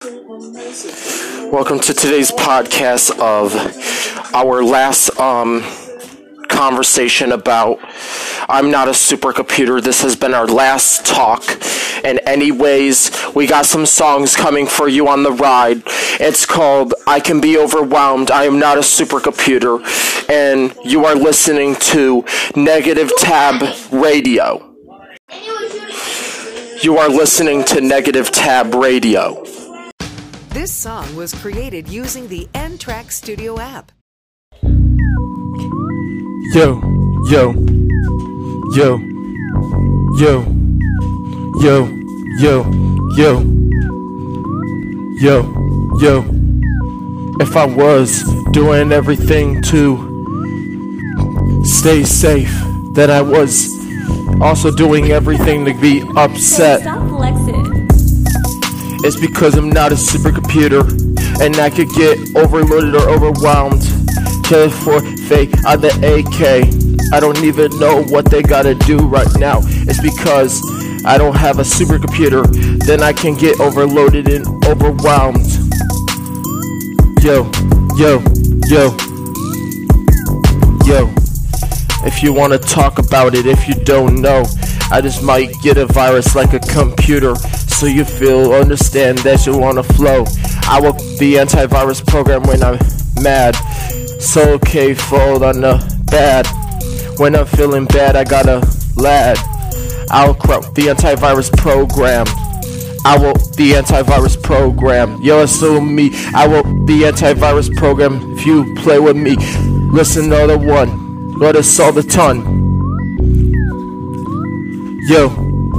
Welcome to today's podcast of our last conversation about I'm not a supercomputer. This has been our last talk. And anyways, we got some songs coming for you on the ride. It's called I Can Be Overwhelmed. I Am Not a Supercomputer. And you are listening to Negative Tab Radio. You are listening to Negative Tab Radio. This song was created using the N-Track Studio app. Yo, yo, yo, yo, yo, yo, yo, yo, yo. If I was doing everything to stay safe, then I was also doing everything to be upset. It's because I'm not a supercomputer, and I could get overloaded or overwhelmed. Kill it for fake on the AK. I don't even know what they gotta do right now. It's because I don't have a supercomputer, then I can get overloaded and overwhelmed. Yo, yo, yo, yo. If you wanna talk about it, if you don't know, I just might get a virus like a computer. So you understand that you wanna flow. I will the antivirus program when I'm mad. So okay, fold on the bad. When I'm feeling bad, I got a lad. I'll corrupt the antivirus program. I will the antivirus program. Yo, assume me. I will the antivirus program. If you play with me, listen to the one. Let us solve the ton. Yo.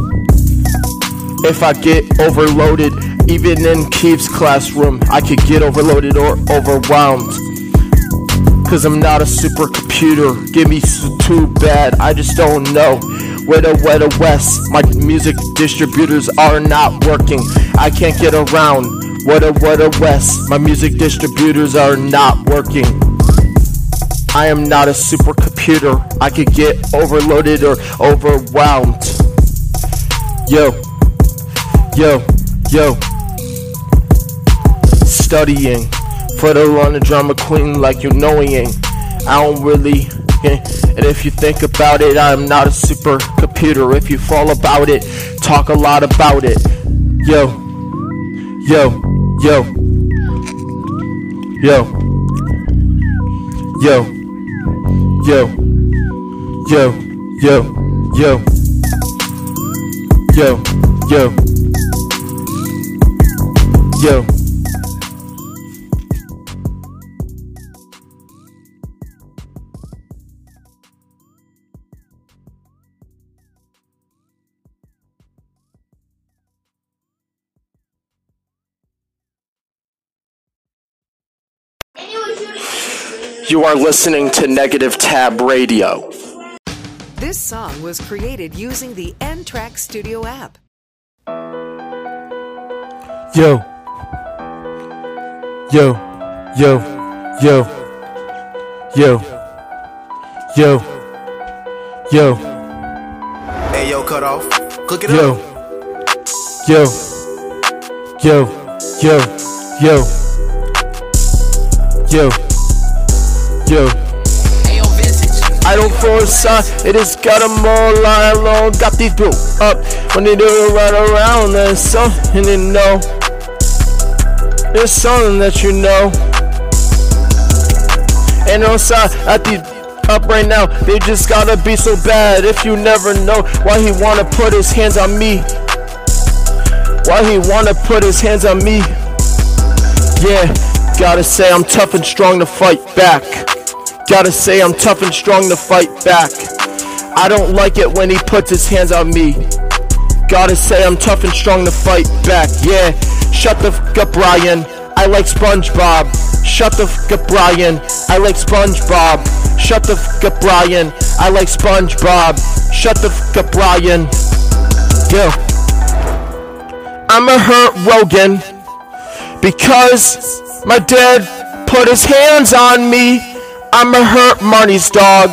If I get overloaded, even in Keith's classroom, I could get overloaded or overwhelmed. Cause I'm not a supercomputer, give me too bad, I just don't know. Where the West, my music distributors are not working. I can't get around. Where the West, my music distributors are not working. I am not a supercomputer, I could get overloaded or overwhelmed. Yo. Yo, yo, studying for the London drama queen like you knowing. I don't really, and if you think about it, I'm not a supercomputer. If you fall about it, talk a lot about it. Yo, yo, yo, yo, yo, yo, yo, yo, yo, yo, yo. Yo. You are listening to Negative Tab Radio. This song was created using the N-Track Studio app. Yo. Yo, yo, yo, yo, yo, yo. Hey, yo, cut off. Cook it yo. up. Yo, yo, yo, yo, yo, yo. I don't force it is got them all lie alone. Got these blew up when they do it right around. There's something to know. There's something that you know. And on side at the up right now, they just gotta be so bad. If you never know why he wanna put his hands on me. Why he wanna put his hands on me. Yeah, gotta say I'm tough and strong to fight back. Gotta say I'm tough and strong to fight back. I don't like it when he puts his hands on me. Gotta say I'm tough and strong to fight back. Yeah. Shut the f*** up, Brian. I like SpongeBob. Shut the f*** up, Brian. I like SpongeBob. Shut the f*** up, Brian. I like SpongeBob. Shut the f*** up, Brian. Yo. I'ma hurt Rogan because my dad put his hands on me. I'ma hurt Marnie's dog.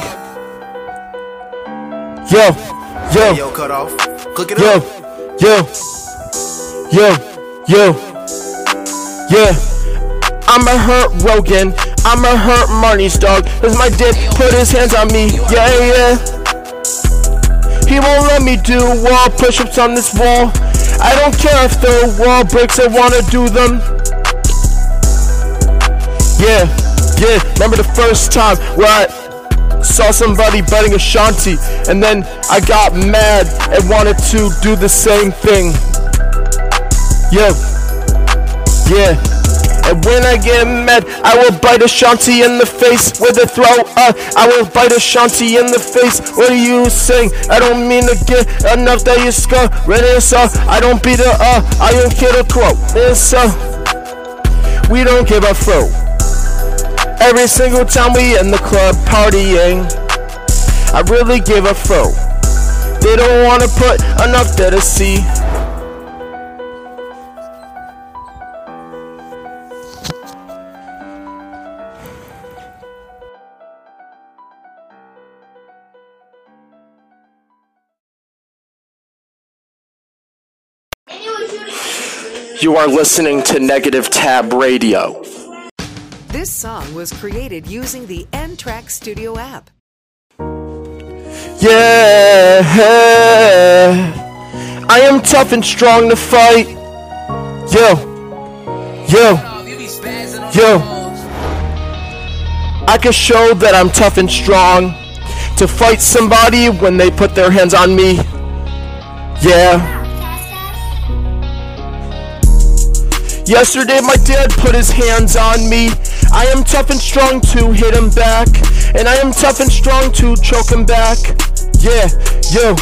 Yo, yo, Yo, cut off. Cook it yo, up. yo, yo, yo, Yeah, I'ma hurt Rogan, I'ma hurt Marnie's dog, cause my dick put his hands on me, yeah. He won't let me do wall push-ups on this wall. I don't care if the wall breaks, I wanna do them. Yeah, remember the first time where I saw somebody betting Ashanti, and then I got mad and wanted to do the same thing. Yeah. And when I get mad, I will bite Ashanti in the face with a throw. I will bite Ashanti in the face. What are you saying? I don't mean to get enough that you scar. I don't beat a I don't kill a crow. We don't give a fuck. Every single time we in the club partying, I really give a fuck. They don't wanna put enough there to see. You are listening to Negative Tab Radio. This song was created using the N-Track Studio app. Yeah, I am tough and strong to fight. Yo. I can show that I'm tough and strong to fight somebody when they put their hands on me. Yeah. Yesterday my dad put his hands on me. I am tough and strong to hit him back, and I am tough and strong to choke him back. Yeah, yo.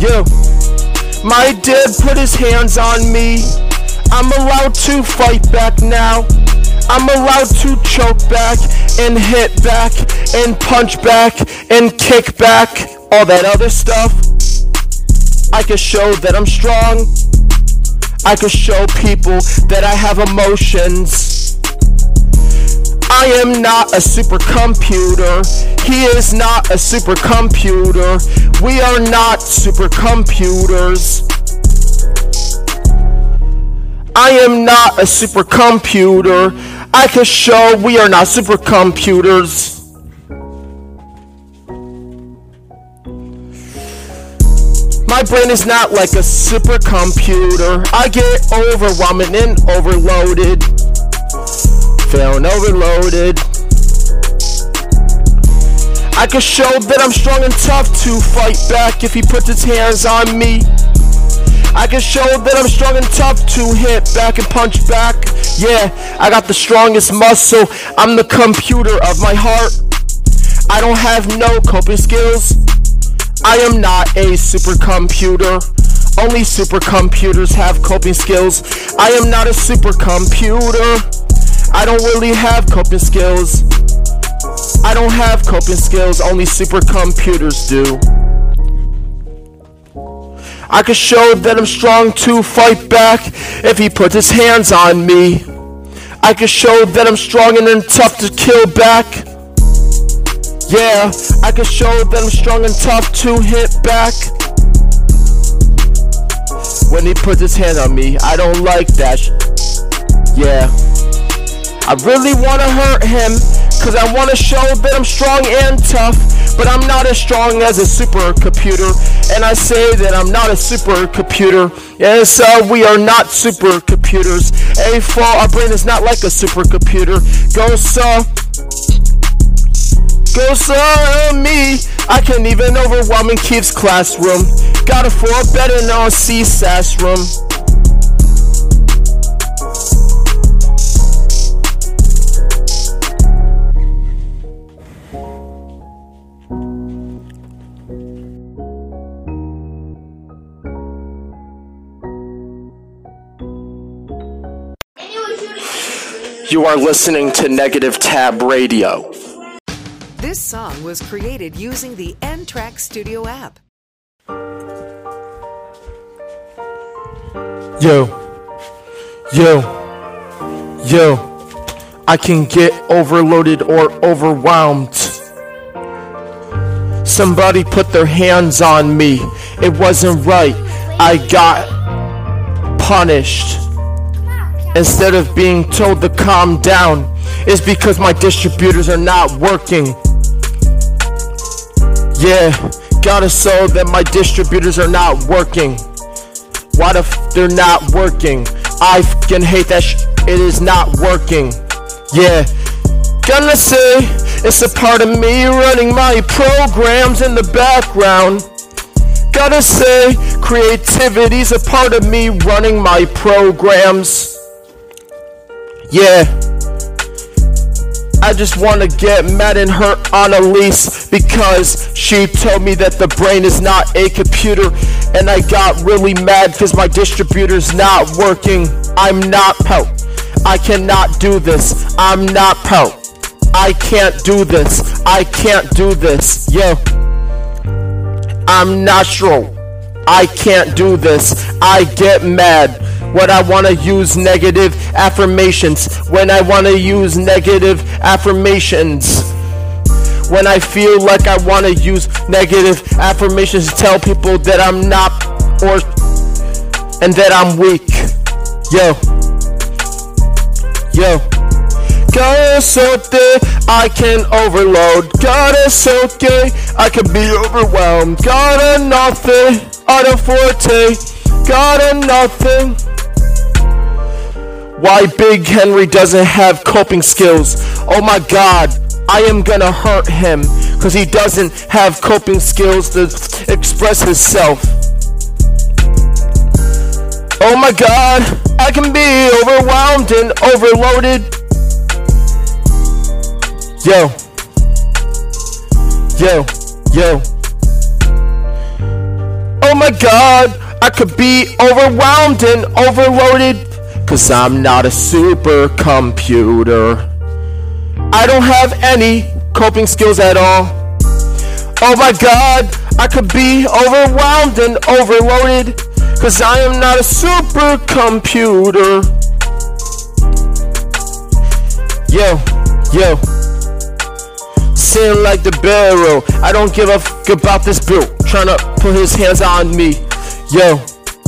My dad put his hands on me. I'm allowed to fight back now. I'm allowed to choke back and hit back and punch back and kick back. All that other stuff. I can show that I'm strong. I can show people that I have emotions. I am not a supercomputer. He is not a supercomputer. We are not supercomputers. I am not a supercomputer. I can show we are not supercomputers. My brain is not like a supercomputer. I get overwhelming and overloaded. Feeling overloaded. I can show that I'm strong and tough to fight back if he puts his hands on me. I can show that I'm strong and tough to hit back and punch back. Yeah, I got the strongest muscle. I'm the computer of my heart. I don't have no coping skills. I am not a supercomputer. Only supercomputers have coping skills. I am not a supercomputer. I don't really have coping skills. I don't have coping skills. Only supercomputers do. I can show that I'm strong to fight back if he puts his hands on me. I can show that I'm strong and tough to kill back. Yeah, I can show that I'm strong and tough to hit back. When he puts his hand on me, I don't like that. Yeah, I really wanna hurt him, cause I wanna show that I'm strong and tough. But I'm not as strong as a supercomputer, and I say that I'm not a supercomputer. And so we are not supercomputers. Our brain is not like a supercomputer. Go me. I can even overwhelm in Keith's classroom. Got a 4 better now in CSAS room. You are listening to Negative Tab Radio. This song was created using the N-Track Studio app. Yo. I can get overloaded or overwhelmed. Somebody put their hands on me. It wasn't right. I got punished. instead of being told to calm down. It's because my distributors are not working. Yeah, gotta show that my distributors are not working. Why the f they're not working? I fucking hate that it is not working. Yeah, gonna say it's a part of me running my programs in the background. Gotta say creativity's a part of me running my programs. Yeah, I just wanna get mad and hurt on Elise because she told me that the brain is not a computer, and I got really mad because my distributor's not working. I'm not Pout. I cannot do this. I'm not Pout. I can't do this. I can't do this. Yo, I'm not sure. I can't do this. I get mad when I want to use negative affirmations. When I want to use negative affirmations. When I feel like I want to use negative affirmations to tell people that I'm not and that I'm weak. Yo. Gotta sote, I can overload. Gotta soke, I can be overwhelmed. Gotta nothing, auto forte. Gotta nothing. Why Big Henry doesn't have coping skills? Oh my god, I am gonna hurt him cause he doesn't have coping skills to express himself. Oh my god, I can be overwhelmed and overloaded. Yo. Oh my god, I could be overwhelmed and overloaded cause I'm not a supercomputer. I don't have any coping skills at all. Oh my god, I could be overwhelmed and overloaded cause I am not a supercomputer. Yo. Sitting like the barrel. I don't give a fuck about this bill. Tryna put his hands on me. Yo.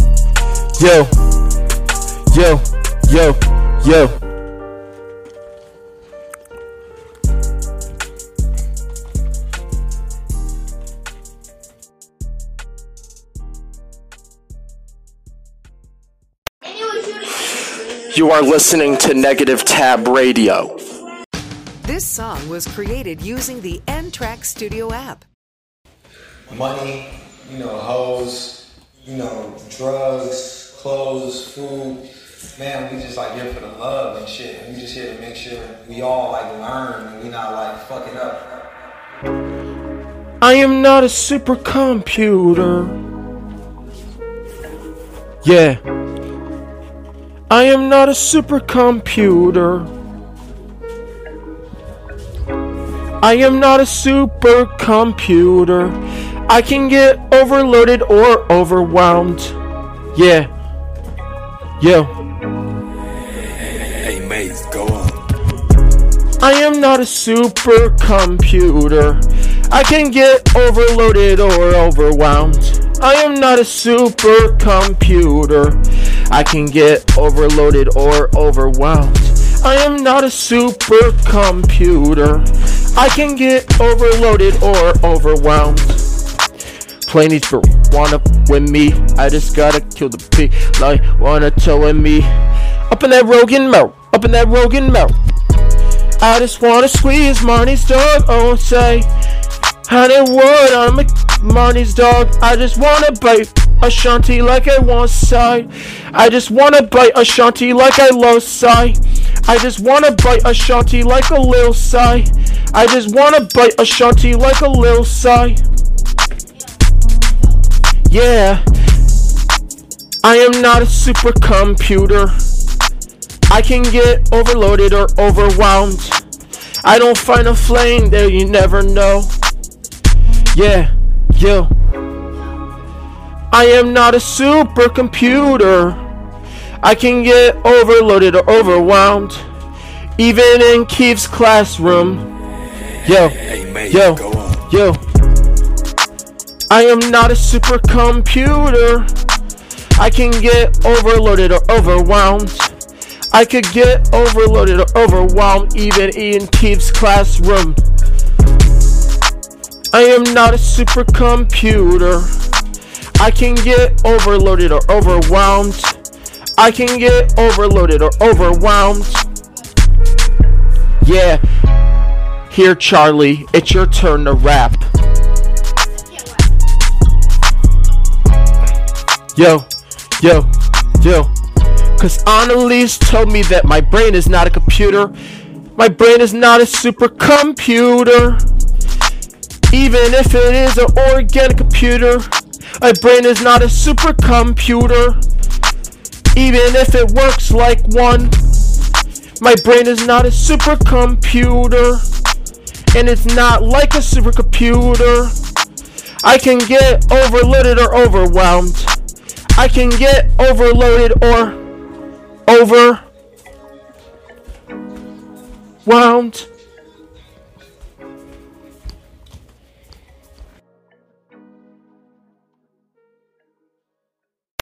You are listening to Negative Tab Radio. This song was created using the N-Track Studio app. Money, hoes, drugs, clothes, food. Man, we just here for the love and shit. And we just here to make sure we all learn and we not fuck it up. I am not a supercomputer. Yeah. I am not a supercomputer. I am not a supercomputer. I can get overloaded or overwhelmed. Yeah. Yo. Hey, Maze, go on. I am not a supercomputer. I can get overloaded or overwhelmed. I am not a supercomputer. I can get overloaded or overwhelmed. I am not a supercomputer. I can get overloaded or overwhelmed. Play needs for wanna win me. I just gotta kill the P. Wanna towing me. Up in that Rogan mouth. Up in that Rogan mouth. I just wanna squeeze Marnie's dog. Oh, say. Honey wood on Marnie's dog. I just wanna bite Ashanti like I want side. I just wanna bite Ashanti like I love sigh. I just wanna bite Ashanti like a lil sigh. I just wanna bite Ashanti like a lil sigh. Yeah. I am not a supercomputer. I can get overloaded or overwhelmed. I don't find a flame there, you never know. Yeah, yo. I am not a supercomputer. I can get overloaded or overwhelmed. Even in Keith's classroom. Yo. I am not a supercomputer. I can get overloaded or overwhelmed. I could get overloaded or overwhelmed even in Keith's classroom. I am not a supercomputer. I can get overloaded or overwhelmed. I can get overloaded or overwhelmed. Yeah. Here, Charlie, it's your turn to rap. Yo. Cause Annalise told me that my brain is not a computer. My brain is not a supercomputer. Even if it is an organic computer, my brain is not a supercomputer. Even if it works like one, my brain is not a supercomputer. And it's not like a supercomputer. I can get overloaded or overwhelmed. I can get overloaded or overwhelmed.